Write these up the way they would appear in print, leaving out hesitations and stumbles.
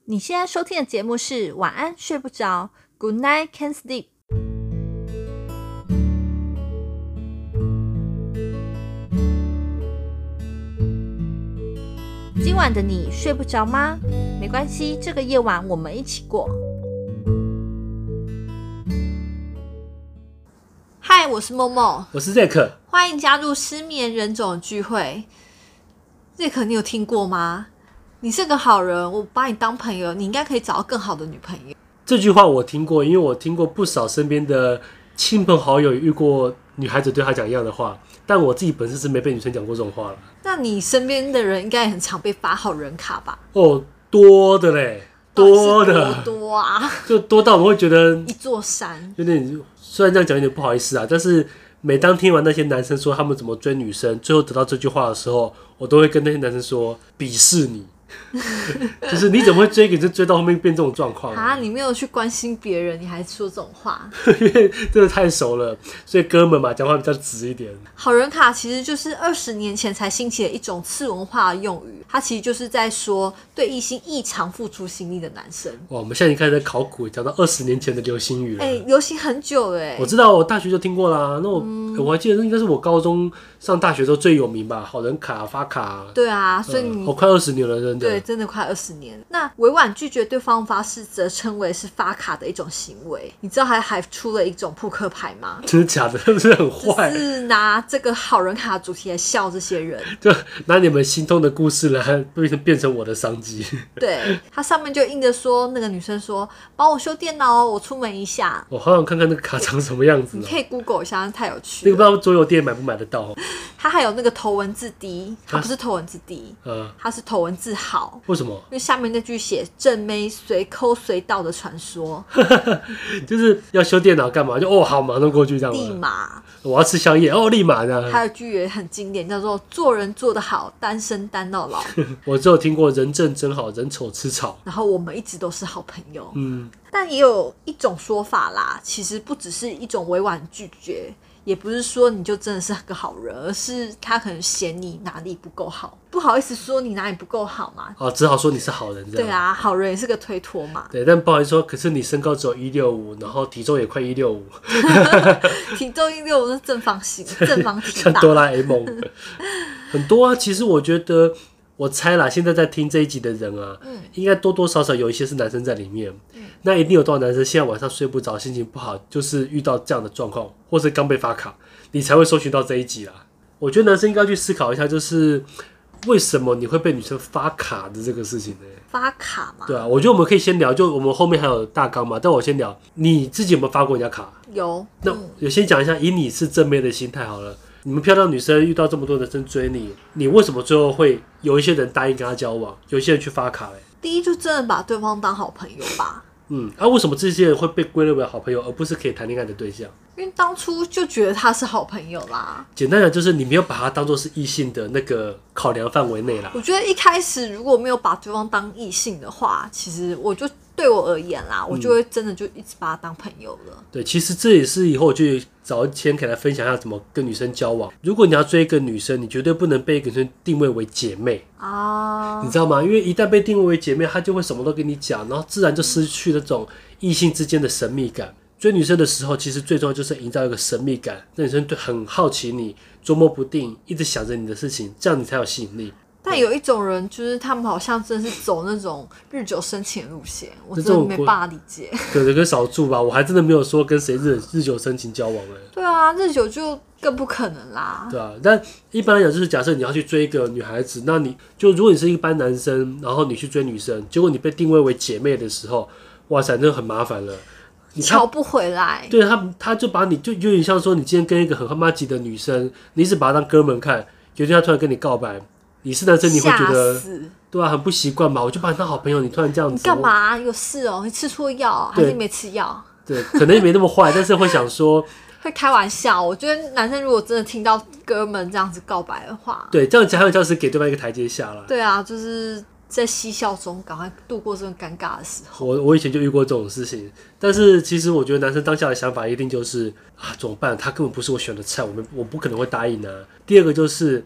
你现在收听的节目是晚安睡不着 Good night can't sleep。 今晚的你睡不着吗？没关系，这个夜晚我们一起过。嗨，我是默默， 我是 Zack， 欢迎加入失眠人种聚会。Zack， 你有听过吗？你是个好人，我把你当朋友，你应该可以找到更好的女朋友。 这句话我听过，因为我听过不少身边的亲朋好友遇过女孩子对他讲一样的话，但我自己本身是没被女生讲过这种话了。 那你身边的人应该也很常被发好人卡吧？ 哦，多的嘞，多的， 多啊， 就多到我们会觉得一座山。 有点，虽然这样讲有点不好意思啊，但是每当听完那些男生说他们怎么追女生，最后得到这句话的时候，我都会跟那些男生说鄙视你。就是你怎么会追一个女生追到后面变这种状况啊？你没有去关心别人，你还说这种话？ 因为真的太熟了，所以哥们嘛，讲话比较直一点。 好人卡其实就是20年前才兴起的一种次文化的用语，它其实就是在说对异性异常付出心力的男生。 哇，我们现在已经开始在考古，讲到20年前的流行语了。 流行很久了。 我知道，我大学就听过啦。那我还记得，应该是我高中上大学的时候最有名吧，好人卡、发卡。 对啊，所以你我快20年了，真的。 对，真的快20年。那委婉拒绝对方发誓，则称为是发卡的一种行为。你知道还出了一种扑克牌吗？ 真的假的？是不是很坏？ 就是拿这个好人卡的主题来笑这些人， 就拿你们心痛的故事来变成我的商机。 对，它上面就印着说，那个女生说帮我修电脑哦，我出门一下。 我好想看看那个卡长什么样子。 你可以 Google 一下，太有趣了。 那个不知道桌游店买不买得到。 它还有那个头文字 D， 它不是头文字 D，它是头文字好。 为什么？ 因为下面那句写正妹随抠随到的传说。 就是要修电脑干嘛？就好，马上过去这样。 立马。 我要吃宵夜立马这样。 还有一句也很经典，叫做做人做得好，单身单到老。 我只有听过人正真好，人丑吃草。 然后我们一直都是好朋友。但也有一种说法啦，其实不只是一种委婉拒绝，也不是说你就真的是个好人，而是他可能嫌你哪里不够好，不好意思说你哪里不够好嘛。 只好说你是好人这样。 对啊，好人也是个推脱嘛。 对，但不好意思说，可是你身高只有165，然后体重也快165。 体重165是正方形，正方体大。 像哆啦 A 梦。很多啊，其实我觉得，我猜啦，现在在听这一集的人啊，应该多多少少有一些是男生在里面。那一定有多少男生现在晚上睡不着，心情不好，就是遇到这样的状况，或是刚被发卡，你才会搜寻到这一集啦。我觉得男生应该去思考一下，就是为什么你会被女生发卡的这个事情呢？ 发卡嘛？ 对啊，我觉得我们可以先聊，就我们后面还有大纲嘛，但我先聊，你自己有没有发过人家卡？ 有。 那我先讲一下，以你是正面的心态好了。你们漂亮女生遇到这么多男生追你，你为什么最后会有一些人答应跟他交往，有些人去发卡？ 第一就真的把对方当好朋友吧。 为什么这些人会被归类为好朋友，而不是可以谈恋爱的对象？ 因为当初就觉得他是好朋友啦。 简单讲就是你没有把他当作是异性的那个考量范围内啦。 我觉得一开始如果没有把对方当异性的话，其实我就对我而言啦，我就会真的就一直把他当朋友了。 对，其实这也是以后我就找一天可以来分享一下怎么跟女生交往。如果你要追一个女生，你绝对不能被一个女生定位为姐妹啊，你知道吗？因为一旦被定位为姐妹，她就会什么都跟你讲，然后自然就失去那种异性之间的神秘感。追女生的时候，其实最重要就是营造一个神秘感，让女生很好奇你，捉摸不定，一直想着你的事情，这样你才有吸引力。 但有一种人，就是他们好像真的是走那种日久生情的路线，我真的没办法理解。 对，跟少数吧，我还真的没有说跟谁日久生情交往对啊，日久就更不可能啦。 对啊，但一般来讲，就是假设你要去追一个女孩子，那如果你是一般男生，然后你去追女生，结果你被定位为姐妹的时候，哇塞，那很麻烦了。 瞧不回来。 对，他就把你就有点像说，你今天跟一个很妈吉的女生，你一直把她当哥们看，有一天她突然跟你告白，你是男生你会觉得对啊，很不习惯嘛。我就把你当好朋友，你突然这样子， 你干嘛？有事哦？你吃错药还是没吃药？ 对，可能也没那么坏，但是会想说会开玩笑。我觉得男生如果真的听到哥们这样子告白的话， 对，这样讲还有就是给对方一个台阶下啦。 对啊，就是在嬉笑中赶快度过这种尴尬的时候。 我以前就遇过这种事情，但是其实我觉得男生当下的想法一定就是怎么办？他根本不是我选的菜，我不可能会答应啊。第二个就是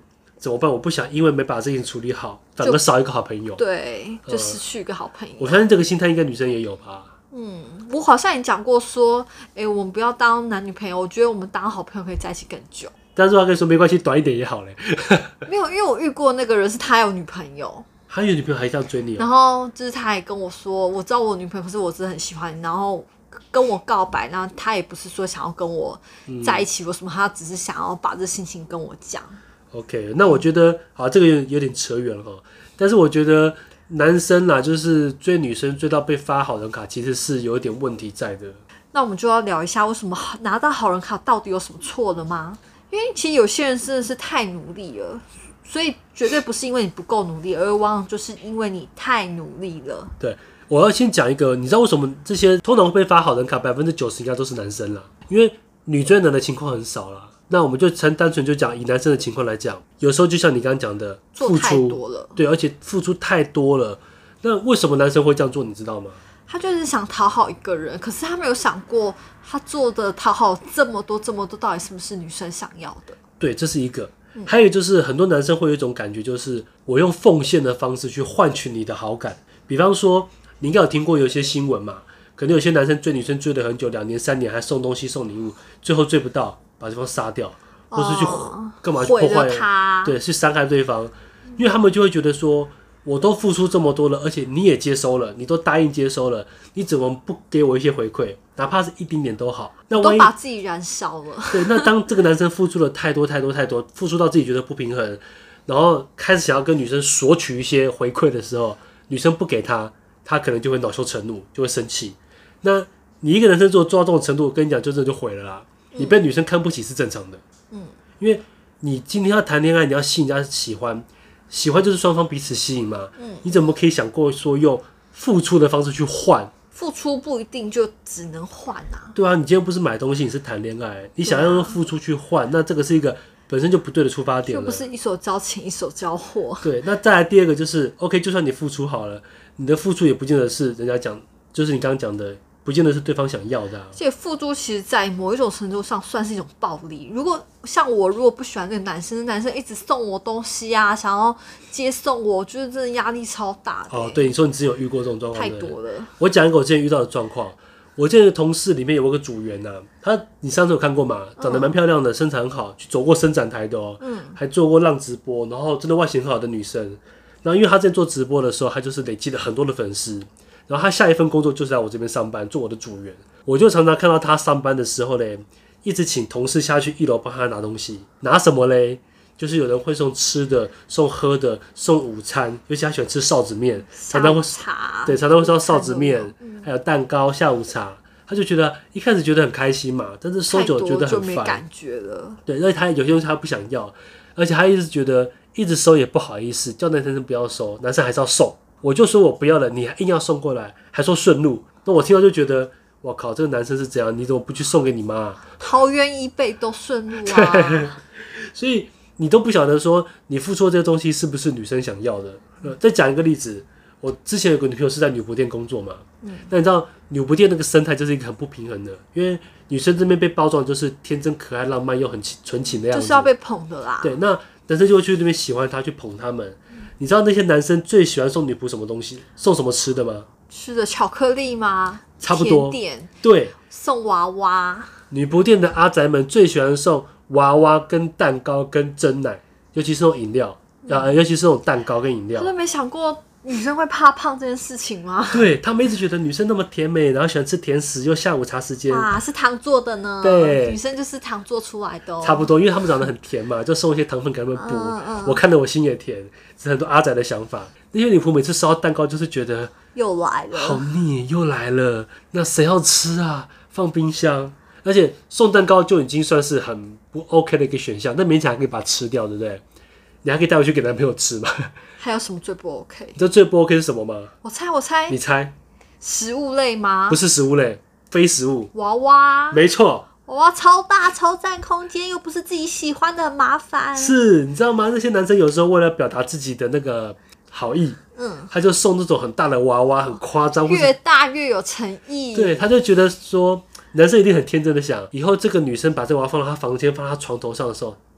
怎么办？我不想因为没把这件事处理好，反而少一个好朋友。 对，就失去一个好朋友。 我相信这个心态应该女生也有吧。 我好像也讲过说，我们不要当男女朋友，我觉得我们当好朋友可以在一起更久。 但是我跟你说没关系，短一点也好嘞。 没有，因为我遇过那个人是他有女朋友， 他有女朋友还这样追你然后就是他也跟我说，我知道我有女朋友，可是我真的很喜欢你，然后跟我告白，然后他也不是说想要跟我在一起或什么，他只是想要把这心情跟我讲。 OK， 那我觉得好，这个有点扯远了哈。但是我觉得男生啦，就是追女生追到被发好人卡，其实是有一点问题在的。 那我们就要聊一下，为什么拿到好人卡到底有什么错的吗？因为其实有些人真的是太努力了，所以绝对不是因为你不够努力，而往往就是因为你太努力了。 对，我要先讲一个，你知道为什么这些通常会被发好人卡90%应该都是男生啦？因为女追男的情况很少啦。那我们就单纯就讲以男生的情况来讲，有时候就像你刚刚讲的，付太出多了， 对，而且付出太多了。那为什么男生会这样做？你知道吗？ 他就是想讨好一个人，可是他没有想过，他做的讨好这么多，到底是不是女生想要的？ 对，这是一个。还有就是很多男生会有一种感觉，就是我用奉献的方式去换取你的好感。比方说，你应该有听过有一些新闻嘛，可能有些男生追女生追了很久，2年3年还送东西送礼物，最后追不到，把对方杀掉，或是去干嘛去破坏他， 对，去伤害对方，因为他们就会觉得说，我都付出这么多了，而且你也接收了，你都答应接收了，你怎么不给我一些回馈？哪怕是一丁点都好。那万一都把自己燃烧了。 对，那当这个男生付出了太多，付出到自己觉得不平衡，然后开始想要跟女生索取一些回馈的时候，女生不给他，他可能就会恼羞成怒，就会生气。那你一个男生做到这种程度，我跟你讲，就真的就毁了啦。你被女生看不起是正常的，因为你今天要谈恋爱，你要吸引人家喜欢，喜欢就是双方彼此吸引嘛。你怎么可以想过说用付出的方式去换？ 付出不一定就只能换啊。 对啊，你今天不是买东西，你是谈恋爱，你想要用付出去换，那这个是一个本身就不对的出发点了， 就不是一手交钱一手交货。 对，那再来第二个就是 ，OK， 就算你付出好了，你的付出也不见得是人家讲，就是你刚刚讲的，不见得是对方想要的啊。 而且付出其实在某一种程度上算是一种暴力。如果像我，如果不喜欢这个男生，男生一直送我东西啊，想要接送我，我觉得真的压力超大的。 哦，对，你说你之前有遇过这种状况， 太多了。 我讲一个我之前遇到的状况。我之前的同事里面有个组员啊，你上次有看过嘛？长得蛮漂亮的，身材很好，去走过伸展台的哦，还做过浪直播，然后真的外形很好的女生。然后因为她之前做直播的时候，她就是累积了很多的粉丝，然后她下一份工作就是在我这边上班，做我的组员。我就常常看到她上班的时候嘞，一直请同事下去1楼帮她拿东西，拿什么嘞？就是有人会送吃的、送喝的、送午餐，尤其他喜欢吃臊子面，常常会送臊子面，还有蛋糕、下午茶。他就觉得一开始觉得很开心嘛，但是收久了觉得很烦， 就没感觉了。 对，而且他有些东西他不想要，而且他一直觉得一直收也不好意思，叫男生不要收，男生还是要送。我就说我不要了，你还硬要送过来，还说顺路。那我听到就觉得，我靠，这个男生是怎样？你怎么不去送给你妈？ 桃园以北都顺路啊。 所以你都不晓得说你付出这些东西是不是女生想要的。再讲一个例子，我之前有个女朋友是在女仆店工作嘛，那你知道女仆店那个生态就是一个很不平衡的，因为女生这边被包装就是天真可爱、浪漫又很纯情的样子， 就是要被捧的啦。 对，那男生就会去那边喜欢她，去捧他们。你知道那些男生最喜欢送女仆什么东西？送什么吃的吗？ 吃的巧克力吗？ 差不多。 甜点。 对， 送娃娃。 女仆店的阿宅们最喜欢送娃娃、跟蛋糕、跟珍奶，尤其是那种饮料，尤其是那种蛋糕跟饮料。 真的没想过女生会怕胖这件事情吗？ 对，他们一直觉得女生那么甜美，然后喜欢吃甜食，又下午茶时间啊，是糖做的呢。 对， 女生就是糖做出来的差不多，因为他们长得很甜嘛，就送一些糖分给他们补。我看得我心也甜，是很多阿宅的想法。那些女仆每次收到蛋糕，就是觉得又来了， 好腻，又来了，那谁要吃啊？放冰箱。而且送蛋糕就已经算是很不 OK 的一个选项，那勉强还可以把它吃掉，对不对？你还可以带回去给男朋友吃嘛？ 还有什么最不 OK？ 你知道最不 OK 是什么吗？ 我猜， 你猜？ 食物类吗？ 不是食物类，非食物。 娃娃。 没错。 娃娃超大超占空间，又不是自己喜欢的，很麻烦。 是，你知道吗？那些男生有时候为了表达自己的那个好意，他就送这种很大的娃娃，很夸张， 越大越有诚意。 对，他就觉得说，男生一定很天真的想，以后这个女生把这个娃娃放到他房间、放到他床头上的时候，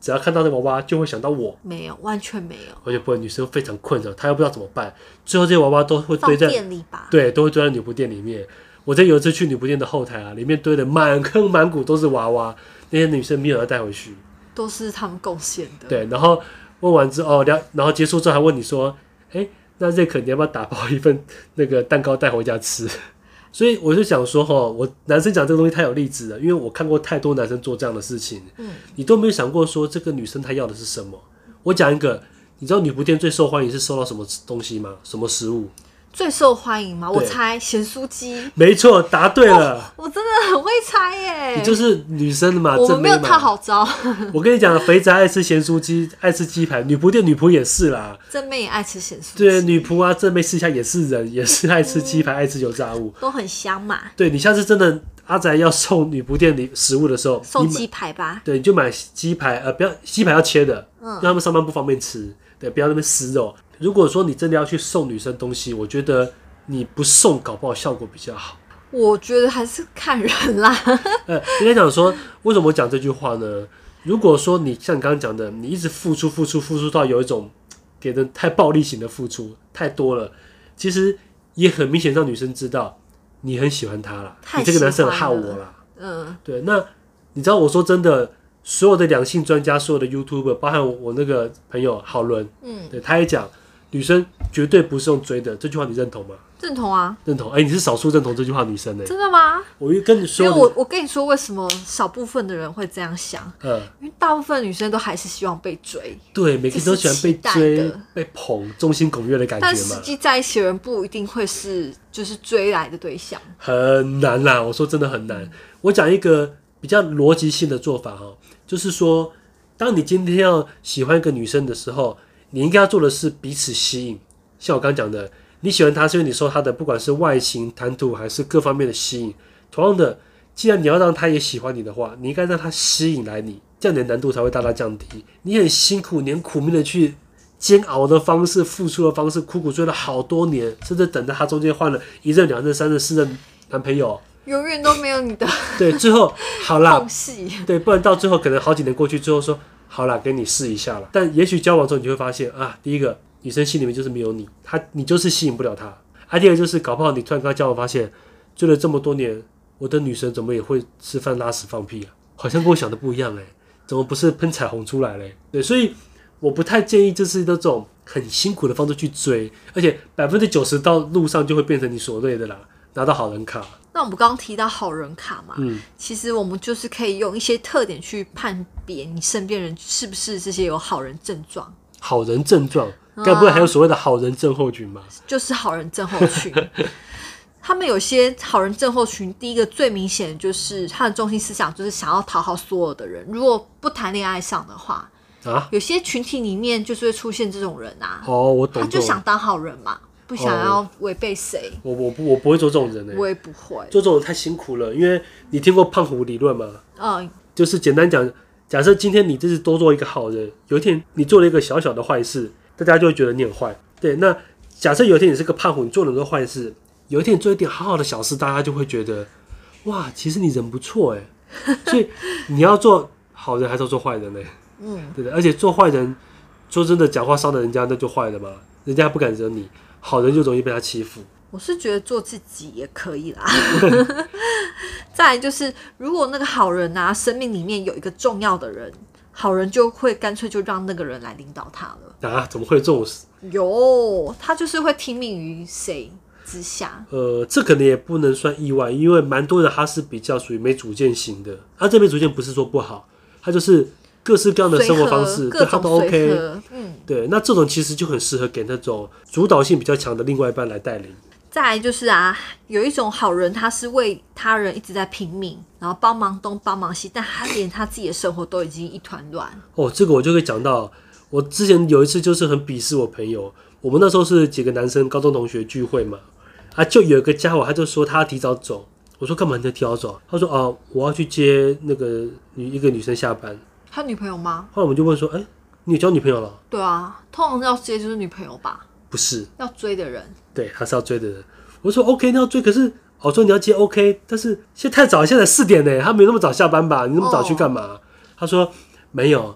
只要看到那娃娃就会想到我？ 没有，完全没有， 完全不会。女生非常困扰，她又不知道怎么办，最后这些娃娃都会堆在店里吧？ 对，都会堆在女仆店里面。我有一次去女仆店的后台啊，里面堆的满坑满谷都是娃娃，那些女生没有要带回去， 都是他们贡献的。 对，然后问完之后，然后结束之后还问你说，那Zack你要不要打包一份那个蛋糕带回家吃？所以我就想说我男生讲这个东西太有例子了，因为我看过太多男生做这样的事情，你都没有想过说这个女生她要的是什么。我讲一个，你知道女仆店最受欢迎是收到什么东西吗？什么食物？ 最受欢迎吗？我猜咸酥鸡。 没错，答对了。 我真的很会猜耶。 你就是女生嘛， 我们没有套好招。 我跟你讲，肥宅爱吃咸酥鸡，爱吃鸡排，女仆店女仆也是啦。 正妹也爱吃咸酥鸡。 对，女仆啊，正妹私下也是人，也是爱吃鸡排，爱吃油炸物， 都很香嘛。 对，你下次真的阿宅要送女仆店里食物的时候， 送鸡排吧。 对，你就买鸡排，不要鸡排要切的，让他们上班不方便吃。对，不要那边撕肉。如果说你真的要去送女生东西，我觉得你不送搞不好效果比较好。 我觉得还是看人啦。 应该讲说，为什么我讲这句话呢？如果说你像你刚刚讲的，你一直付出到有一种给人太暴力型的付出太多了，其实也很明显让女生知道你很喜欢她啦，你这个男生很害我啦。对。那你知道我说真的，所有的两性专家，所有的 YouTuber， 包含我那个朋友郝伦，对，他也讲女生绝对不是用追的，这句话你认同吗？ 认同啊， 认同。你是少数认同这句话的女生呢？ 真的吗？ 我跟你说， 因为我跟你说，为什么少部分的人会这样想？因为大部分女生都还是希望被追。 对，每个人都喜欢被追、被捧、众星拱月的感觉嘛。 但实际在一起的人不一定会是就是追来的对象， 很难啦。我说真的很难。我讲一个比较逻辑性的做法哈，就是说，当你今天要喜欢一个女生的时候，你应该要做的是彼此吸引。像我刚讲的，你喜欢她是因为你受她的不管是外形、谈吐还是各方面的吸引。同样的，既然你要让她也喜欢你的话，你应该让她吸引来你，这样你的难度才会大大降低。你很辛苦，你很苦命的去煎熬的方式、付出的方式，苦苦追了好多年，甚至等到她中间换了1任、2任、3任、4任男朋友， 永远都没有你的对，最后好啦， 空隙， 对，不然到最后可能好几年过去之后说好啦，给你试一下了。但也许交往之后你就会发现啊，第一个女生心里面就是没有你，你就是吸引不了她。第二个就是搞不好你突然跟她交往发现，追了这么多年，我的女神怎么也会吃饭拉屎放屁啊？好像跟我想的不一样怎么不是喷彩虹出来嘞？对，所以我不太建议就是那种很辛苦的方式去追，而且90%到路上就会变成你所谓的啦，拿到好人卡。 那我们刚刚提到好人卡嘛，其实我们就是可以用一些特点去判别你身边人是不是这些有好人症状。 好人症状，该不会还有所谓的好人症候群吗？ 就是好人症候群。他们有些好人症候群，第一个最明显的就是他的中心思想就是想要讨好所有的人，如果不谈恋爱上的话，有些群体里面就是会出现这种人啊。 我懂。 他就想当好人嘛，不想要违背谁。 我不会做这种人我也不会做这种人，太辛苦了。因为你听过胖虎理论吗？就是简单讲，假设今天你就是多做一个好人，有一天你做了一个小小的坏事，大家就会觉得你很坏。对，那假设有一天你是个胖虎，你做了很多坏事，有一天你做一点好好的小事，大家就会觉得哇，其实你人不错所以你要做好人还是要做坏人呢？对的。而且做坏人，说真的，讲话伤了人家，那就坏了嘛，人家不敢惹你。好人就容易被他欺负。 我是觉得做自己也可以啦。再来就是，如果那个好人啊，生命里面有一个重要的人，好人就会干脆就让那个人来领导他了。 怎么会有这种事？ 有，他就是会听命于谁之下。 这可能也不能算意外，因为蛮多人他是比较属于没主见型的。这没主见不是说不好，他就是各式各样的生活方式，对他都 OK。对，那这种其实就很适合给那种主导性比较强的另外一半来带领。 再来就是有一种好人，他是为他人一直在拼命，然后帮忙东帮忙西，但他连他自己的生活都已经一团乱。 这个我就可以讲到，我之前有一次就是很鄙视我朋友，我们那时候是几个男生高中同学聚会嘛，就有一个家伙他就说他要提早走，我说干嘛你要提早走？他说我要去接那个一个女生下班。 他女朋友吗？ 后来我们就问说，你有交女朋友了？对啊，通常要接就是女朋友吧？ 不是， 要追的人。对， 他是要追的人。我说 OK， 那要追，可是我说你要接 OK， 但是现在太早，现在4点呢，他没那么早下班吧？你那么早去干嘛？他说没有，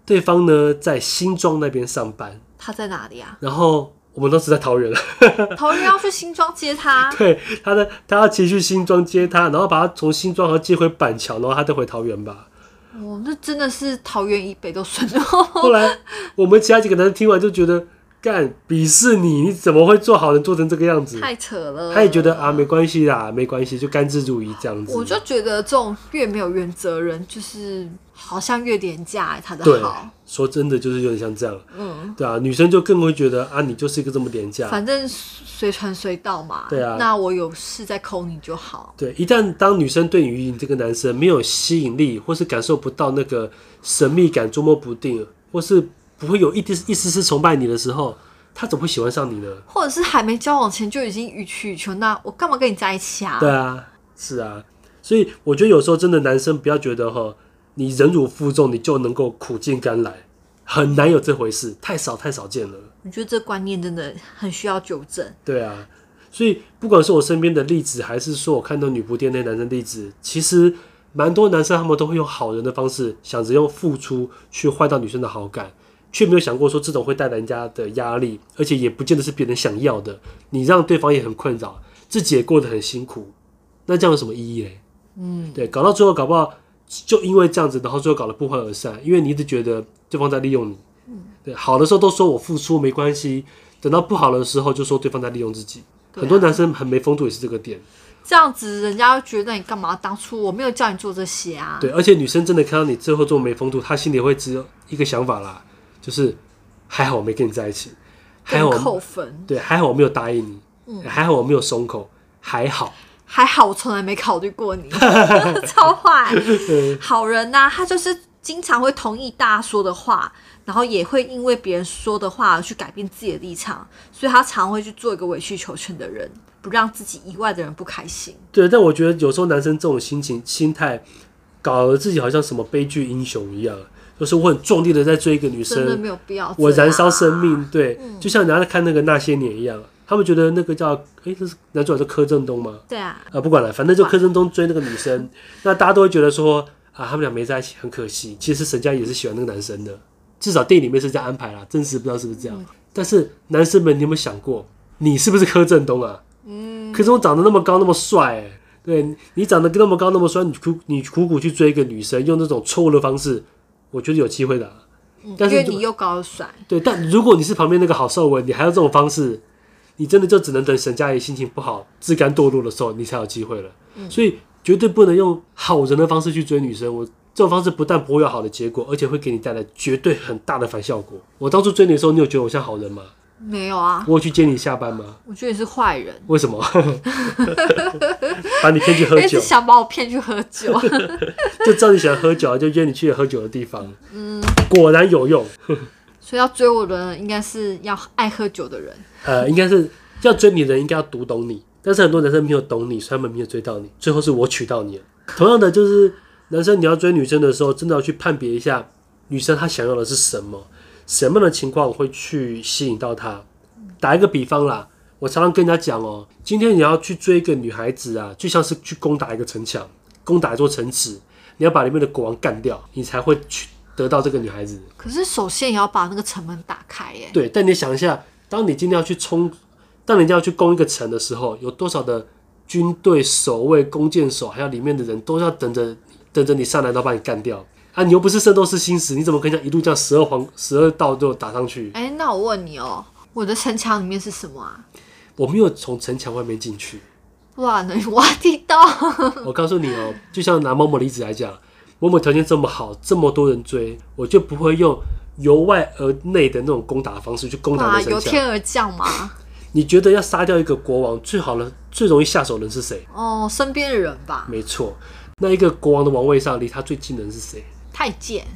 对方呢在新庄那边上班。 他在哪里啊？ 然后我们当时在桃园了。 桃园要去新庄接他。 对，他要骑去新庄接他，然后把他从新庄和接回板桥，然后他再回桃园吧。 哦，那真的是桃园以北都顺了。 后来我们其他几个男生听完就觉得，干鄙视你，你怎么会做好人做成这个样子？ 太扯了。 他也觉得啊，没关系啦，没关系，就甘之如饴这样子。 我就觉得这种越没有原则人，就是好像越廉价他的好。 说真的，就是有点像这样。对啊，女生就更会觉得啊，你就是一个这么廉价， 反正随传随到嘛。 对啊， 那我有事再扣你就好。 对，一旦当女生对于你这个男生没有吸引力，或是感受不到那个神秘感、捉摸不定，或是不会有一丝丝崇拜你的时候，他怎么会喜欢上你呢？ 或者是还没交往前就已经予取予求，那我干嘛跟你在一起啊？ 对啊，是啊，所以我觉得有时候真的男生不要觉得你忍辱负重你就能够苦尽甘来，很难有这回事，太少见了。 我觉得这观念真的很需要纠正。 对啊，所以不管是我身边的例子，还是说我看到女仆店那男生例子，其实蛮多男生他们都会用好人的方式，想着用付出去换到女生的好感，却没有想过说这种会带来人家的压力，而且也不见得是别人想要的，你让对方也很困扰，自己也过得很辛苦，那这样有什么意义嘞？对，搞到最后搞不好就因为这样子，然后最后搞得不欢而散，因为你一直觉得对方在利用你。对，好的时候都说我付出没关系，等到不好的时候就说对方在利用自己。很多男生很没风度也是这个点。 这样子人家会觉得你干嘛？当初我没有叫你做这些啊。 对，而且女生真的看到你最后做没风度，她心里会只有一个想法啦，就是还好我没跟你在一起，还好扣分。 对，还好我没有答应你，还好我没有松口，还好我从来没考虑过你。超坏。好人啊，他就是经常会同意大家说的话，然后也会因为别人说的话而去改变自己的立场，所以他常会去做一个委曲求全的人，不让自己以外的人不开心。 对，但我觉得有时候男生这种心态，搞得自己好像什么悲剧英雄一样，就是我很壮烈的在追一个女生， 真的没有必要， 我燃烧生命，对，就像人家在看那个那些年一样。他们觉得那个叫这是男主角是柯震东吗？ 对啊， 不管了，反正就柯震东追那个女生，那大家都会觉得说啊，他们俩没在一起很可惜。其实沈佳宜也是喜欢那个男生的，至少电影里面是这样安排啦，真实不知道是不是这样。但是男生们，你有没有想过，你是不是柯震东啊？柯震东长得那么高那么帅，对，你长得那么高那么帅，你苦苦去追一个女生，用这种错误的方式，我觉得有机会的。但是因为你又高又帅。 对，但如果你是旁边那个郝邵文，你还用这种方式，你真的就只能等沈佳宜心情不好、自甘堕落的时候，你才有机会了。所以绝对不能用好人的方式去追女生。这种方式不但不会有好的结果，而且会给你带来绝对很大的反效果。我当初追你的时候，你有觉得我像好人吗？ 没有啊。 我有去接你下班吗？ 我觉得你是坏人。 为什么？把你骗去喝酒， 一直想把我骗去喝酒。 就知道你喜欢喝酒，就约你去喝酒的地方。果然有用。 所以要追我的人，应该是要爱喝酒的人。 应该是要追你的人，应该要读懂你。但是很多男生没有懂你，所以他们没有追到你。最后是我娶到你了。同样的，就是男生你要追女生的时候，真的要去判别一下女生她想要的是什么，什么样的情况会去吸引到她。打一个比方啦，我常常跟人家讲今天你要去追一个女孩子啊，就像是去攻打一个城墙，攻打一座城池，你要把里面的国王干掉，你才会去得到这个女孩子。可是首先也要把那个城门打开耶。 对，但你想一下，当你今天要去当人家要去攻一个城的时候，有多少的军队守卫、弓箭手，还有里面的人都要等着你上来，然后把你干掉啊！你又不是圣斗士星矢，你怎么可以一路这样12道都打上去？ 那我问你我的城墙里面是什么啊？ 我没有从城墙外面进去。 哇，能挖地道？ 我告诉你就像拿某某离子来讲，某某条件这么好，这么多人追，我就不会用由外而内的那种攻打的方式去攻打你的城墙。 由天而降吗？ 你觉得要杀掉一个国王，最容易下手人是谁？ 身边的人吧。 没错，那一个国王的王位上，离他最近的人是谁？ 太监。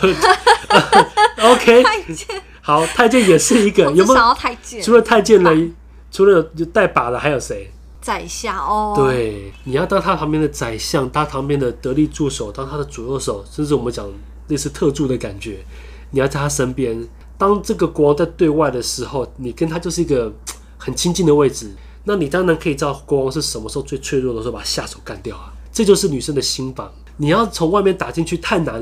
OK， 太监。好，太监也是一个。有没有想要太监？ 除了太监呢？除了带把的还有谁？ 宰相对，你要当他旁边的宰相，当他旁边的得力助手，当他的左右手，甚至我们讲类似特助的感觉，你要在他身边。当这个国王在对外的时候，你跟他就是一个很亲近的位置，那你当然可以知道国王是什么时候最脆弱的时候把他下手干掉啊。这就是女生的心防。你要从外面打进去太难了，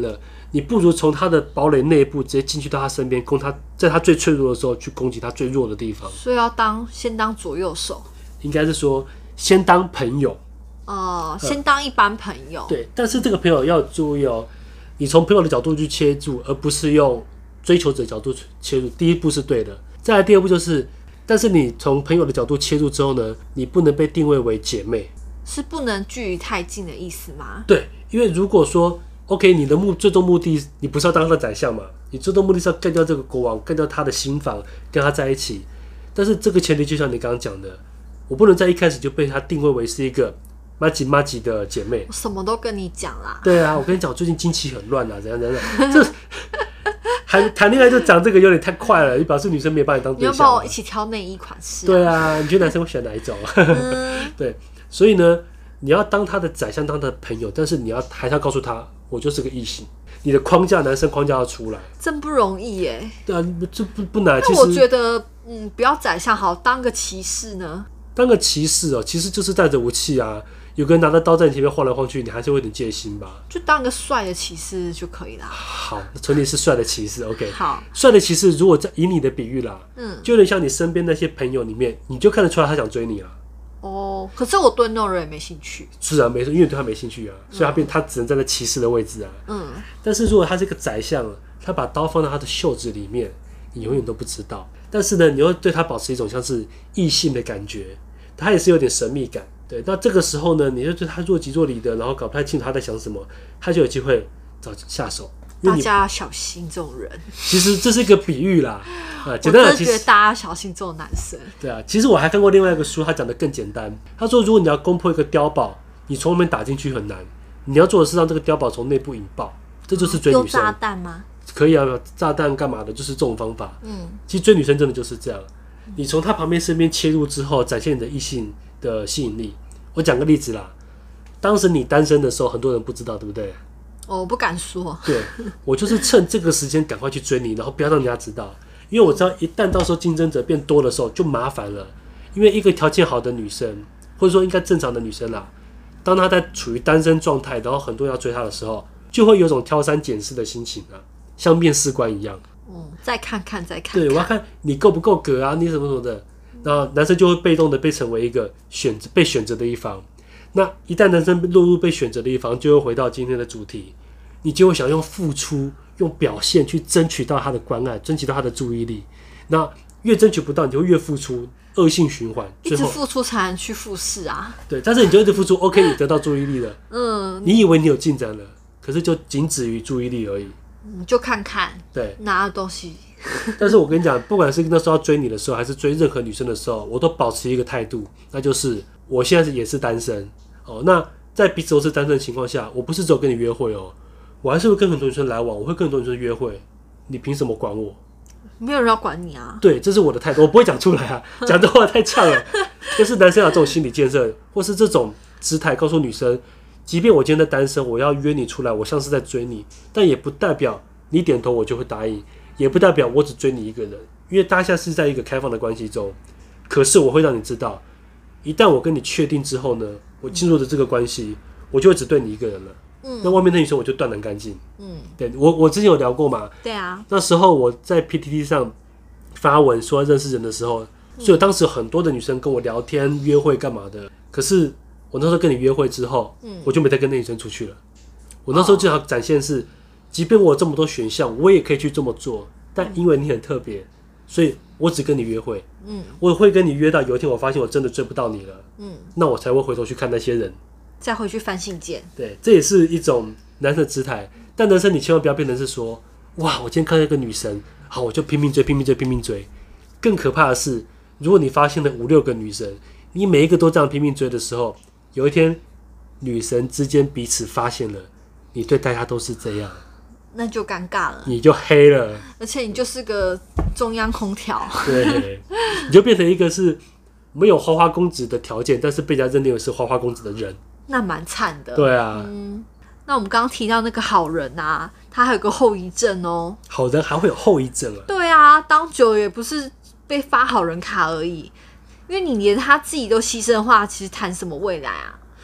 你不如从他的堡垒内部直接进去到他身边，在他最脆弱的时候去攻击他最弱的地方。 所以要先当左右手， 应该是说先当朋友。 先当一般朋友。 对，但是这个朋友要注意哦，你从朋友的角度去切入，而不是用追求者的角度切入。第一步是对的，再来第二步就是，但是你从朋友的角度切入之后呢，你不能被定位为姐妹， 是不能距离太近的意思吗？ 对，因为如果说 OK， 你的最终目的，你不是要当他的宰相嘛？你最终目的是要干掉这个国王，干掉他的心房，跟他在一起。但是这个前提就像你刚刚讲的，我不能在一开始就被他定位为是一个麻吉的姐妹。 我什么都跟你讲啦。 对啊，我跟你讲，我最近经期很乱啊，怎样，这还谈恋爱就讲这个有点太快了，你表示女生没有把你当对象。 你要帮我一起挑内衣款式。 对啊，你觉得男生会选哪一种？对，所以呢，你要当他的宰相，当他的朋友，但是你还是要告诉他，我就是个异性。你的框架，男生框架要出来， 真不容易耶。 对啊，这不难。 那我觉得，不要宰相好，当个骑士呢？ 当个骑士哦，其实就是带着武器啊，有个人拿着刀在你前面晃来晃去，你还是会有点戒心吧？ 就当个帅的骑士就可以了。 好，前提是帅的骑士 ，OK。 好， 帅的骑士，如果以你的比喻啦，就有点像你身边那些朋友里面，你就看得出来他想追你了。 可是我对那种人也没兴趣。 是啊，没错，因为对他没兴趣啊，所以他只能站在骑士的位置啊。但是如果他是个宰相，他把刀放到他的袖子里面，你永远都不知道。但是呢，你又对他保持一种像是异性的感觉，他也是有点神秘感。对，那这个时候呢，你就对他若即若离的，然后搞不太清楚他在想什么，他就有机会下手。 大家要小心这种人。 其实这是一个比喻啦，简单的， 我真的觉得大家要小心这种男生。 对啊，其实我还看过另外一个书，他讲的更简单。他说，如果你要攻破一个碉堡，你从外面打进去很难，你要做的是让这个碉堡从内部引爆，这就是追女生。 用炸弹吗？ 可以啊，炸弹干嘛的，就是这种方法。其实追女生真的就是这样，你从她旁边身边切入之后，展现你的异性的吸引力。我讲个例子啦，当时你单身的时候，很多人不知道，对不对？ 我不敢说。 对，我就是趁这个时间赶快去追你，然后不要让人家知道，因为我知道一旦到时候竞争者变多的时候就麻烦了。因为一个条件好的女生，或者说应该正常的女生啦，当她在处于单身状态，然后很多人要追她的时候，就会有种挑三拣四的心情啊，像面试官一样。 再看看。 对，我要看你够不够格啊，你什么什么的。然后男生就会被动的被成为一个被选择的一方。那一旦男生落入被选择的一方，就会回到今天的主题，你就会想用付出、用表现去争取到他的关爱，争取到他的注意力。那越争取不到，你就会越付出，恶性循环。 一直付出才能去复试啊。 对，但是你就一直付出 ，OK， 你得到注意力了。你以为你有进展了，可是就仅止于注意力而已。 就看看，对，拿的东西。 但是我跟你讲，不管是那时候要追你的时候，还是追任何女生的时候，我都保持一个态度，那就是我现在也是单身。那在彼此都是单身的情况下，我不是只有跟你约会哦，我还是会跟很多女生来往，我会跟很多女生约会。你凭什么管我？ 没有人要管你啊。 对，这是我的态度，我不会讲出来啊，讲这话太呛了。就是男生有这种心理建设，或是这种姿态，告诉女生，即便我今天在单身，我要约你出来，我像是在追你，但也不代表你点头我就会答应，也不代表我只追你一个人，因为大家是在一个开放的关系中。可是我会让你知道，一旦我跟你确定之后呢，我进入的这个关系，我就会只对你一个人了。那外面的女生我就断然干净。对，我之前有聊过嘛。 对啊。 那时候我在 PTT 上发文说认识人的时候，所以当时很多的女生跟我聊天、约会干嘛的。可是我那时候跟你约会之后，我就没再跟那女生出去了。我那时候就想展现是，即便我有这么多选项，我也可以去这么做，但因为你很特别，所以我只跟你约会。我会跟你约到有一天我发现我真的追不到你了，那我才会回头去看那些人， 再回去翻信件。 对，这也是一种男生的姿态。但男生你千万不要变成是说，哇，我今天看到一个女神，好，我就拼命追。更可怕的是，如果你发现了5-6个女神，你每一个都这样拼命追的时候，有一天女神之间彼此发现了你对大家都是这样， 那就尴尬了， 你就黑了， 而且你就是个中央空调。 对，你就变成一个是没有花花公子的条件，但是被人家认定为是花花公子的人， 那蛮惨的。 对啊。 那我们刚刚提到那个好人啊，他还有个后遗症哦。 好人还会有后遗症啊？ 对啊，当久也不是被发好人卡而已，因为你连他自己都牺牲的话，其实谈什么未来啊？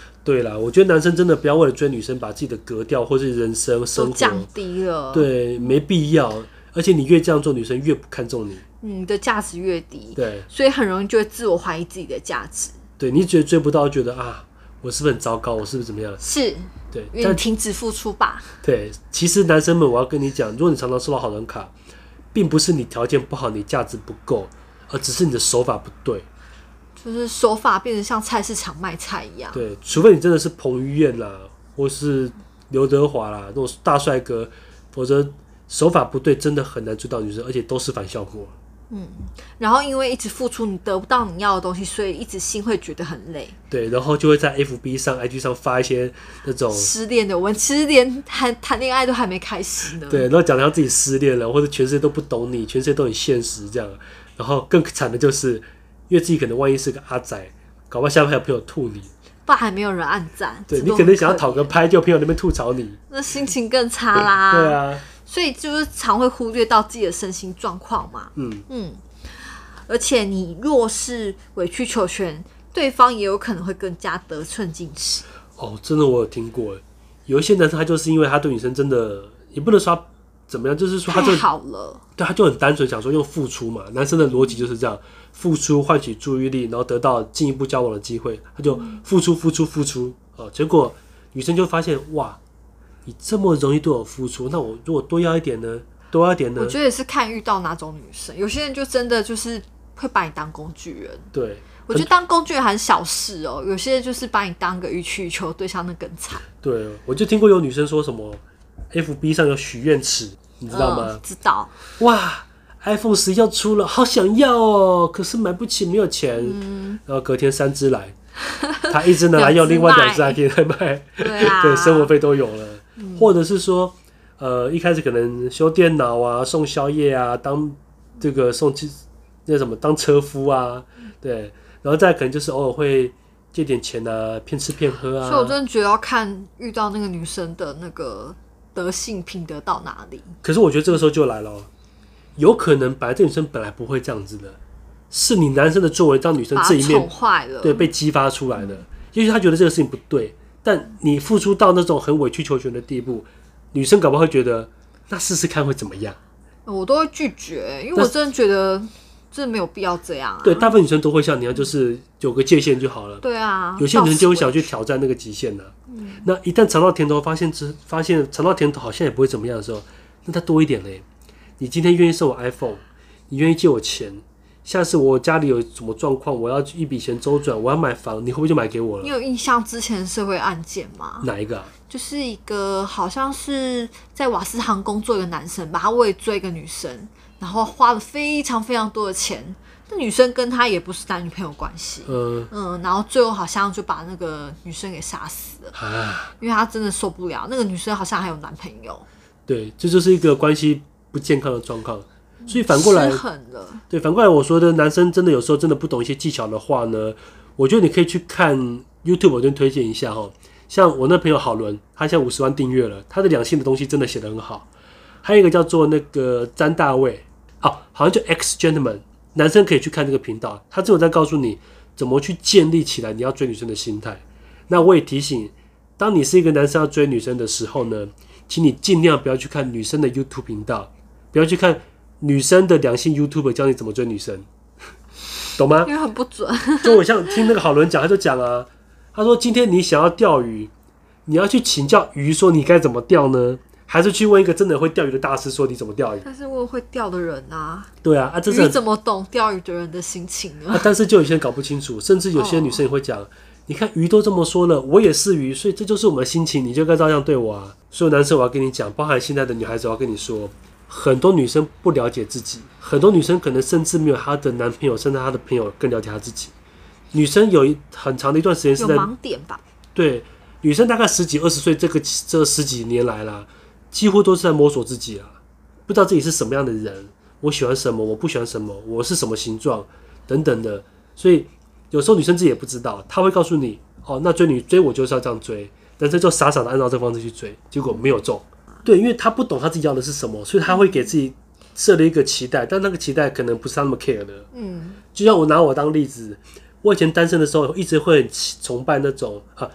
对啦，我觉得男生真的不要为了追女生把自己的格调或是人生生活降低了， 对，没必要。而且你越这样做，女生越不看重你， 你的价值越低， 对， 所以很容易就会自我怀疑自己的价值。 对，你觉得追不到，觉得啊，我是不是很糟糕？我是不是怎么样？ 是， 对， 因为你停止付出吧。 对，其实男生们，我要跟你讲，如果你常常收到好人卡，并不是你条件不好，你价值不够，而只是你的手法不对。 就是手法变成像菜市场卖菜一样。 对，除非你真的是彭于晏啦，或是刘德华啦那种大帅哥，否则手法不对，真的很难追到女生，而且都是反效果。 然后因为一直付出，你得不到你要的东西，所以一直心会觉得很累。 对，然后就会在 FB 上、IG 上发一些那种失恋的文，其实连谈恋爱都还没开始呢。 对，然后讲得像自己失恋了，或者全世界都不懂你，全世界都很现实这样。然后更惨的就是，因为自己可能万一是个阿仔，搞不好下面还有朋友吐你， 不然还没有人按赞。 对，你可能想要讨个拍，就朋友那边吐槽你， 那心情更差啦。 对啊， 所以就是常会忽略到自己的身心状况嘛。而且你若是委曲求全，对方也有可能会更加得寸进尺。 哦，真的我有听过，有一些男生他就是因为他对女生真的也不能说他怎么样，就是说他太好了， 对，他就很单纯想说用付出嘛，男生的逻辑就是这样，付出换取注意力，然后得到进一步交往的机会，他就付出结果女生就发现哇，你这么容易对我付出，那我如果多要一点呢？ 我觉得也是看遇到哪种女生，有些人就真的就是会把你当工具人。 对， 我觉得当工具人还是小事哦，有些人就是把你当个予取予求对象，那更惨。 对，我就听过有女生说什么 FB 上有许愿池，你知道吗？ 知道。 哇 ，iPhone 11要出了，好想要哦，可是买不起，没有钱。然后隔天3只来，他一只拿来用，另外2只还可以再卖。 对啊， 对，生活费都有了。或者是说，一开始可能修电脑啊，送宵夜啊，当这个当车夫啊，对，然后再可能就是偶尔会借点钱啊，骗吃骗喝啊。 所以我真的觉得要看遇到那个女生的那个德性品德到哪里。 可是我觉得这个时候就来了，有可能本来这女生本来不会这样子的，是你男生的作为让女生这一面宠坏了， 对，被激发出来的。也许他觉得这个事情不对，但你付出到那种很委曲求全的地步，女生搞不好会觉得那试试看会怎么样。 我都会拒绝，因为我真的觉得真的没有必要这样啊。 对，大部分女生都会像你一样，就是有个界限就好了。 对啊， 有些女生就会想去挑战那个极限呢。那一旦尝到甜头，发现尝到甜头好像也不会怎么样的时候，那再多一点嘞。你今天愿意送我 iPhone， 你愿意借我钱，下次我家里有什么状况，我要一笔钱周转，我要买房，你会不会就买给我了？ 你有印象之前社会案件吗？ 哪一个啊？ 就是一个好像是在瓦斯行工作一个男生吧，他为了追一个女生，然后花了非常非常多的钱。那女生跟他也不是男女朋友关系，然后最后好像就把那个女生给杀死了，因为他真的受不了。那个女生好像还有男朋友。对， 这就是一个关系不健康的状况。所以反过来， 失衡了。对， 反过来我说的，男生真的有时候真的不懂一些技巧的话呢，我觉得你可以去看 YouTube， 我就推荐一下哈。像我那朋友郝伦，他现在50万订阅了，他的两性的东西真的写得很好。还有一个叫做那个詹大卫，好像叫 X Gentleman， 男生可以去看这个频道，他只有在告诉你怎么去建立起来你要追女生的心态。那我也提醒，当你是一个男生要追女生的时候呢，请你尽量不要去看女生的 YouTube 频道，不要去看女生的两性 YouTuber 教你怎么追女生，懂吗？ 因为很不准。 就我像听那个郝伦讲，他就讲啊，他说今天你想要钓鱼，你要去请教鱼说你该怎么钓呢？还是去问一个真的会钓鱼的大师说你怎么钓鱼？ 但是问会钓的人啊。 对啊，这是鱼怎么懂钓鱼的人的心情呢？ 但是就有些人搞不清楚，甚至有些女生也会讲，你看鱼都这么说了，我也是鱼，所以这就是我们的心情，你就该照样对我啊。所有男生我要跟你讲，包含现在的女孩子我要跟你说，很多女生不了解自己，很多女生可能甚至没有她的男朋友，甚至她的朋友更了解她自己。女生有很长的一段时间是在有盲点吧？ 对，女生大概10几20岁这10几年来啦，几乎都是在摸索自己啦，不知道自己是什么样的人，我喜欢什么，我不喜欢什么，我是什么形状等等的。所以有时候女生自己也不知道，她会告诉你，那追我就是要这样追，但是就傻傻的按照这个方式去追，结果没有中。对，因为她不懂她自己要的是什么，所以她会给自己设了一个期待，但那个期待可能不是她那么 care 的。就像我拿我当例子，我以前单身的时候，一直会很崇拜那种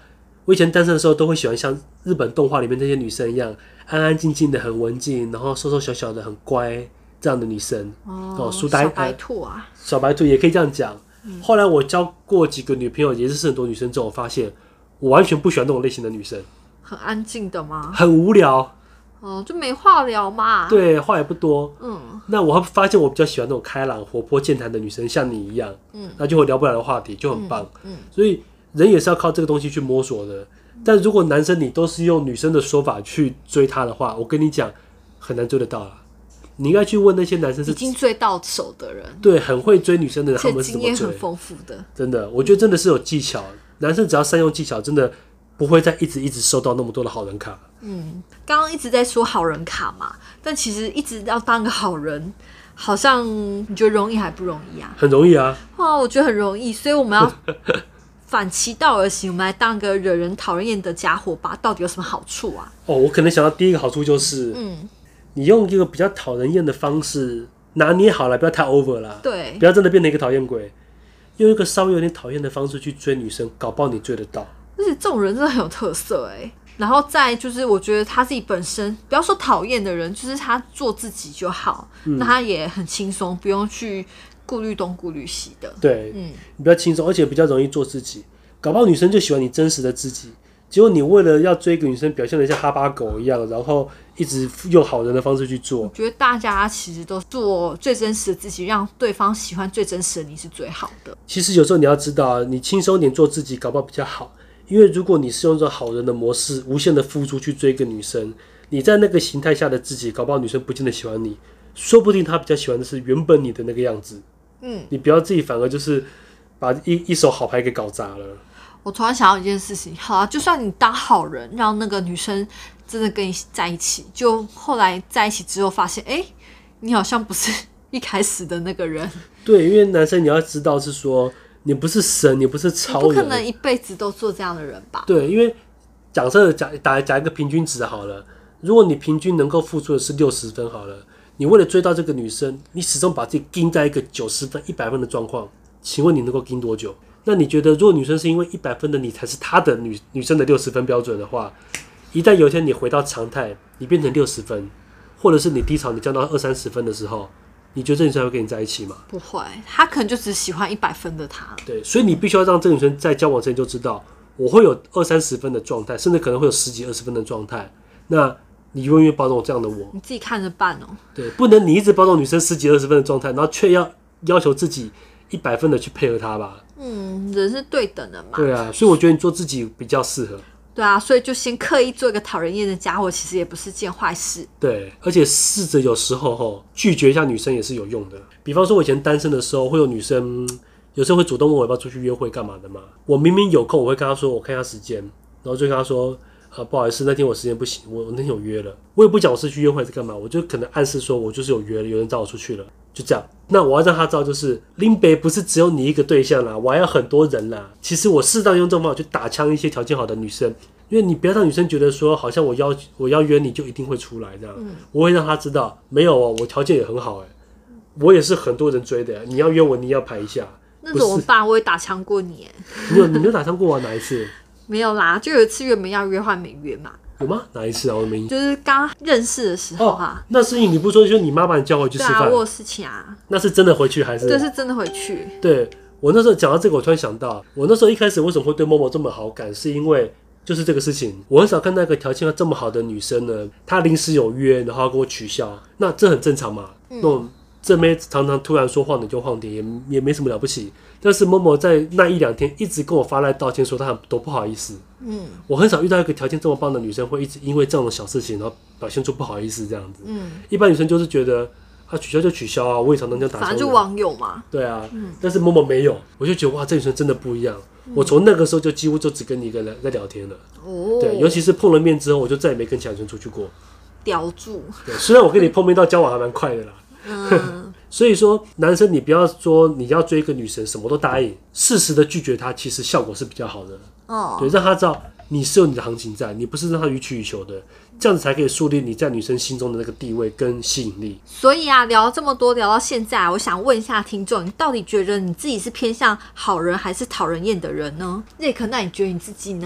我以前单身的时候都会喜欢像日本动画里面这些女生一样，安安静静的很文静，然后瘦瘦小小的很乖这样的女生。 小白兔啊， 小白兔也可以这样讲。后来我交过几个女朋友，也认识很多女生之后，我发现我完全不喜欢那种类型的女生。 很安静的吗？ 很无聊。 就没话聊嘛。 对，话也不多。那我会发现我比较喜欢那种开朗、活泼、健谈的女生，像你一样。那就会聊不了的话题，就很棒。所以人也是要靠这个东西去摸索的。但如果男生你都是用女生的说法去追她的话，我跟你讲，很难追得到啦。你应该去问那些男生是已经追到手的人， 对，很会追女生的人，他们是怎么追？ 经验很丰富的。 真的，我觉得真的是有技巧。男生只要善用技巧，真的不会再一直收到那么多的好人卡。 刚刚一直在说好人卡嘛，但其实一直要当个好人，好像你觉得容易还不容易啊？ 很容易啊！ 我觉得很容易，所以我们要反其道而行，我们来当个惹人讨人厌的家伙吧。到底有什么好处啊？ 我可能想到第一个好处就是，你用一个比较讨人厌的方式拿捏好了，不要太 over 啦， 对， 不要真的变成一个讨厌鬼。用一个稍微有点讨厌的方式去追女生，搞不好你追得到。 而且这种人真的很有特色然后再就是我觉得他自己本身不要说讨厌的人，就是他做自己就好，那他也很轻松，不用去顾虑东顾虑西的。 对，你比较轻松，而且比较容易做自己，搞不好女生就喜欢你真实的自己。结果你为了要追一个女生，表现得像哈巴狗一样，然后一直用好人的方式去做。 我觉得大家其实都做最真实的自己，让对方喜欢最真实的你是最好的。 其实有时候你要知道，你轻松一点做自己，搞不好比较好。因为如果你是用这种好人的模式，无限的付出去追一个女生，你在那个形态下的自己，搞不好女生不见得喜欢你，说不定她比较喜欢的是原本你的那个样子。你不要自己反而就是把一手好牌给搞砸了。 我突然想到一件事情，好啊，就算你当好人，让那个女生真的跟你在一起，就后来在一起之后发现，你好像不是一开始的那个人。对， 因为男生你要知道是说，你不是神，你不是超人， 你不可能一辈子都做这样的人吧？ 对，因为假设打一个平均值好了，如果你平均能够付出的是60分好了，你为了追到这个女生，你始终把自己盯在一个90分、100分的状况，请问你能够盯多久？那你觉得，如果女生是因为100分的你才是她的女生的60分标准的话，一旦有一天你回到常态，你变成60分，或者是你低潮你降到20-30分的时候，你觉得这女生会跟你在一起吗？ 不会，她可能就只喜欢100分的她。 对，所以你必须要让这个女生在交往之前就知道，我会有20-30分的状态，甚至可能会有10几20分的状态。那你愿不愿意包容这样的我？ 你自己看着办哦。 对，不能你一直包容女生10几20分的状态，然后却要求自己100分的去配合她吧。 人是对等的嘛。 对啊，所以我觉得你做自己比较适合。 对啊，所以就先刻意做一个讨人厌的家伙，其实也不是件坏事。 对，而且试着有时候拒绝一下女生也是有用的。比方说我以前单身的时候，会有女生有时候会主动问我要不要出去约会干嘛的嘛。我明明有空，我会跟她说我看一下时间，然后就跟她说不好意思，那天我时间不行，我那天有约了。我也不讲我是去约会还是干嘛，我就可能暗示说我就是有约了，有人找我出去了，就这样。那我要让他知道，就是林北不是只有你一个对象啦，我还有很多人啦。其实我适当用这种方法去打枪一些条件好的女生，因为你不要让女生觉得说好像我要约你就一定会出来这样。我会让她知道，没有哦，我条件也很好我也是很多人追的你要约我你要排一下。 那怎么办？我也打枪过你你没有打枪过哪一次？ 没有啦，就有一次原本要约会没约嘛。 有吗？哪一次啊？我没印象。 就是刚认识的时候那是你不是说你妈把你叫回去吃饭？ 对啊，我有事情啊。 那是真的回去还是？ 对，是真的回去。 对，我那时候讲到这个，我突然想到，我那时候一开始为什么会对Momo这么好感，是因为就是这个事情。我很少看到一个条件这么好的女生呢，她临时有约，然后要跟我取消，那这很正常嘛。那种正妹常常突然说晃点就晃点，也没什么了不起。但是Momo在那1-2天一直跟我发赖道歉，说她很多不好意思。我很少遇到一个条件这么棒的女生会一直因为这种小事情然后表现出不好意思这样子。一般女生就是觉得取消就取消啊，我也常常这样打消。 反正就网友嘛。 对啊，但是Momo没有，我就觉得哇，这女生真的不一样。我从那个时候就几乎就只跟你一个人在聊天了。对，尤其是碰了面之后，我就再也没跟其他女生出去过。 叼住。对， 虽然我跟你碰面到交往还蛮快的啦。所以说，男生你不要说你要追一个女生什么都答应，适时的拒绝她，其实效果是比较好的。对，让她知道你是有你的行情在，你不是让她予取予求的，这样子才可以树立你在女生心中的那个地位跟吸引力。 所以啊，聊这么多，聊到现在，我想问一下听众，你到底觉得你自己是偏向好人还是讨人厌的人呢？Rick，那你觉得你自己呢？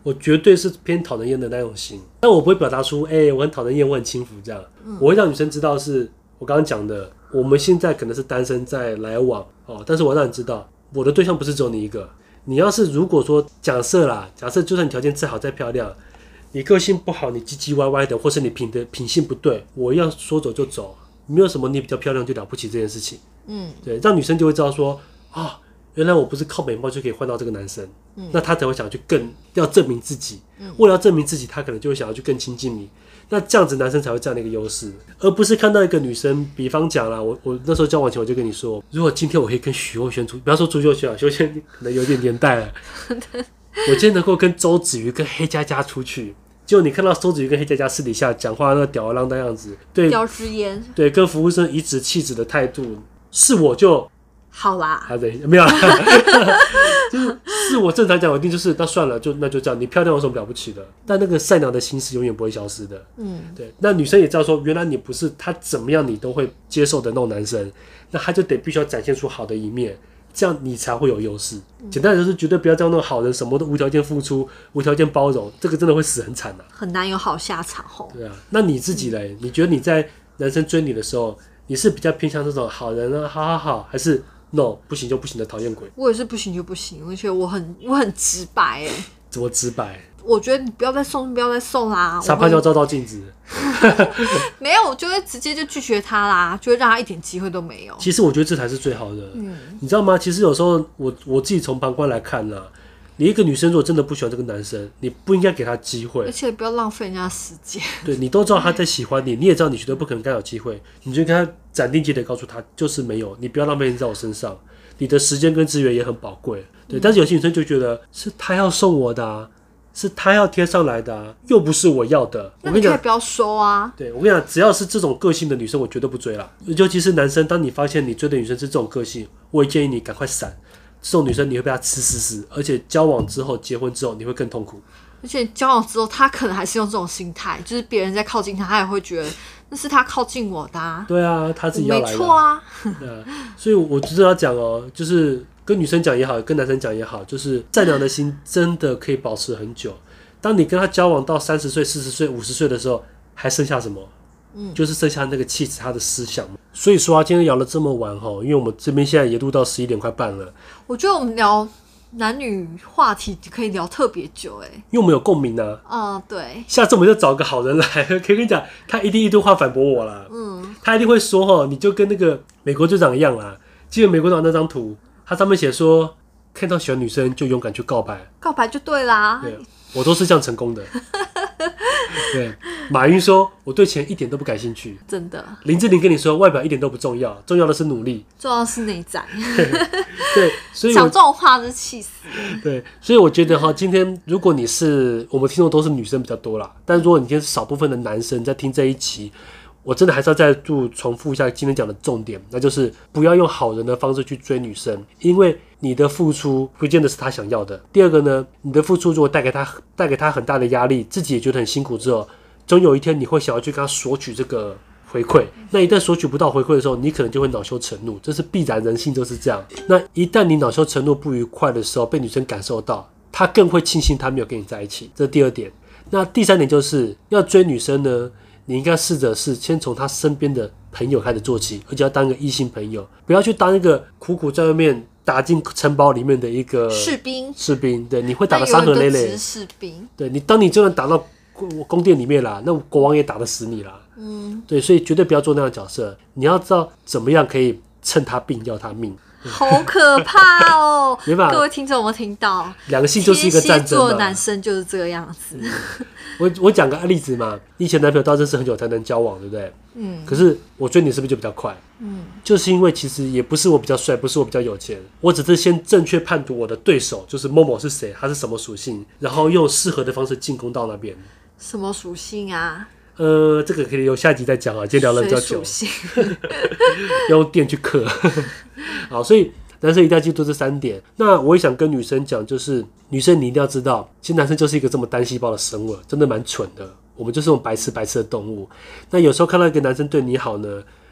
我绝对是偏讨人厌的那种型，但我不会表达出我很讨人厌，我很轻浮这样。我会让女生知道是我刚刚讲的，我们现在可能是单身在来往但是我让你知道我的对象不是只有你一个。你要是如果说假设就算你条件再好再漂亮，你个性不好，你唧唧歪歪的，或是你品性不对，我要说走就走，没有什么你比较漂亮就了不起这件事情。对，让女生就会知道说原来我不是靠美貌就可以换到这个男生，那他才会想要去更要证明自己，为了要证明自己，他可能就会想要去更亲近你，那这样子男生才会这样的一个优势，而不是看到一个女生，比方讲啦，我那时候交往前我就跟你说，如果今天我可以跟许慧萱不要说朱秀萱，秀萱可能有点年代了，我今天能够跟周子瑜跟黑佳佳出去。结果你看到周子瑜跟黑佳佳私底下讲话那个吊儿郎当样子，对， 叼支烟， 对，跟服务生颐指气指的态度，是我就好啦， 没有啦，就是我正常讲，我一定就是那算了，那就这样。你漂亮有什么了不起的？但那个善良的心思永远不会消失的。对。那女生也知道说，原来你不是她怎么样你都会接受的那种男生，那她就必须要展现出好的一面，这样你才会有优势。简单的就是绝对不要这样那种好人，什么都无条件付出、无条件包容，这个真的会死很惨很难有好下场对啊，那你自己嘞？你觉得你在男生追你的时候，你是比较偏向这种好人啊，好，还是？No， 不行就不行的讨厌鬼。 我也是不行就不行，而且我很直白怎么直白？ 我觉得你不要再送啦。 沙发就要照照镜子。 没有，我就会直接就拒绝他啦，就会让他一点机会都没有。 其实我觉得这才是最好的。你知道吗？其实有时候我自己从旁观来看啦，你一个女生如果真的不喜欢这个男生，你不应该给他机会， 而且不要浪费人家时间。 对，你都知道他在喜欢你，你也知道你绝对不可能跟他有机会，你就跟他斩钉截铁告诉他，就是没有，你不要浪费人在我身上，你的时间跟资源也很宝贵。对，但是有些女生就觉得是他要送我的是他要贴上来的又不是我要的。 那你可以不要收啊。 对，我跟你讲，只要是这种个性的女生，我绝对不追啦。尤其是男生，当你发现你追的女生是这种个性，我也建议你赶快闪。这种女生你会被她吃死死，而且交往之后、结婚之后，你会更痛苦。 而且交往之后，他可能还是用这种心态，就是别人在靠近他，他也会觉得那是他靠近我的对啊，他自己要来的。 没错啊。 对啊，所以我就是要讲就是跟女生讲也好，跟男生讲也好，就是善良的心真的可以保持很久。当你跟他交往到30岁、40岁、50岁的时候，还剩下什么？就是剩下那个气质，他的思想。所以说今天聊了这么晚因为我们这边现在也录到11点快半了。 我觉得我们聊男女话题可以聊特别久因为我们有共鸣对。 下次我们就找个好人来，可以跟你讲，他一定一堆话反驳我啦。他一定会说你就跟那个美国队长一样啦。记得美国队长那张图，他上面写说，看到喜欢女生就勇敢去告白， 告白就对啦。 对，我都是这样成功的。对，马云说我对钱一点都不感兴趣， 真的。 林志玲跟你说外表一点都不重要，重要的是努力， 重要的是内在。 对，所以讲这种话是气死。 对，所以我觉得今天如果你是我们听众都是女生比较多啦，但如果你今天是少部分的男生在听这一期，我真的还是要再重复一下今天讲的重点，那就是不要用好人的方式去追女生，因为你的付出不见得是她想要的。第二个呢，你的付出如果带给她很大的压力，自己也觉得很辛苦之后，总有一天你会想要去跟她索取这个回馈，那一旦索取不到回馈的时候，你可能就会恼羞成怒，这是必然，人性就是这样。那一旦你恼羞成怒不愉快的时候，被女生感受到，她更会庆幸她没有跟你在一起，这是第二点。那第三点就是要追女生呢，你应该试着先从她身边的朋友开始做起，而且要当一个异性朋友，不要去当一个苦苦在外面打进城堡里面的一个士兵。对，你会打得伤痕累累。士兵。对，当你就算打到宫殿里面啦，那国王也打得死你啦。对，所以绝对不要做那样的角色。你要知道怎么样可以趁他病要他命。 好可怕哦！ 没办法， 各位听众有没有听到？ 两性就是一个战争嘛。天蝎座男生就是这个样子。 我讲个例子嘛，你以前男朋友到认识很久才能交往，对不对？可是我追你是不是就比较快？就是因为其实也不是我比较帅，不是我比较有钱，我只是先正确判读我的对手，就是某某是谁，他是什么属性，然后用适合的方式进攻到那边。 什么属性啊？ 这个可以留下集再讲今天聊了比较久。用电去克。好，所以男生一定要记住这3点。那我也想跟女生讲，就是女生你一定要知道，其实男生就是一个这么单细胞的生物，真的蛮蠢的。我们就是这种白痴的动物。那有时候看到一个男生对你好呢，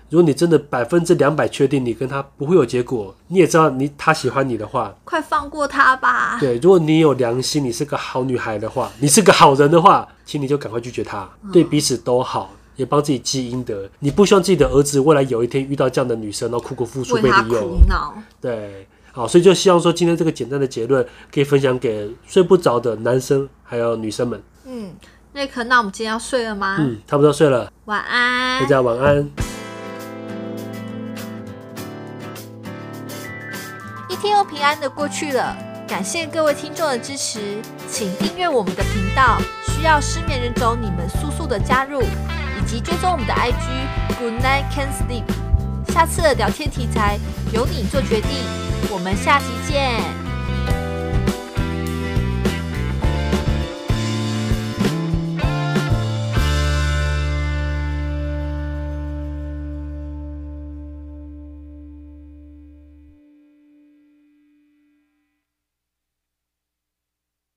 如果你真的200%确定你跟他不会有结果，你也知道他喜欢你的话， 快放过他吧。 对，如果你有良心，你是个好女孩的话，你是个好人的话，请你就赶快拒绝他，对彼此都好，也帮自己积阴德。你不希望自己的儿子未来有一天遇到这样的女生，然后苦苦付出被利用， 为他苦恼。 对，好，所以就希望说今天这个简单的结论可以分享给睡不着的男生还有女生们。 瑞克，那我们今天要睡了吗？ 差不多睡了， 晚安， 大家晚安。 一天又平安的过去了，感谢各位听众的支持，请订阅我们的频道，需要失眠人种你们速速的加入，以及追踪我们的 IG Good Night Can Sleep。下次的聊天题材由你做决定，我们下期见。